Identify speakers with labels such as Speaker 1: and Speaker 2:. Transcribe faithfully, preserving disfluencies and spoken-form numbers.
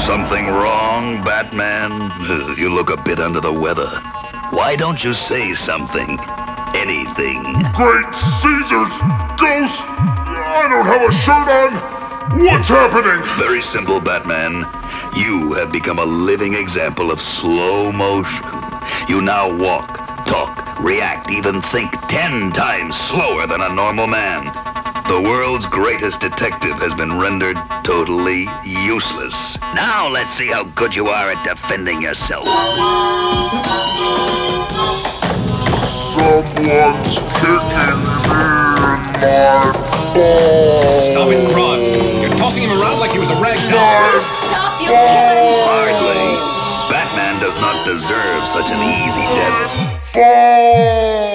Speaker 1: Something wrong, Batman? Uh, You look a bit under the weather. Why don't you say something? Anything.
Speaker 2: Great Caesar's ghost! I don't have a shirt on! What's happening?
Speaker 1: Very simple, Batman. You have become a living example of slow motion. You now walk, talk, react, even think ten times slower than a normal man. The world's greatest detective has been rendered totally useless. Now let's see how good you are at defending yourself.
Speaker 2: Someone's kicking me in my balls.
Speaker 3: Stop it, Kron. You're tossing him around like he was a rag doll.
Speaker 4: Stop your killing!
Speaker 1: Hardly. Batman does not deserve such an easy death.
Speaker 2: Balls.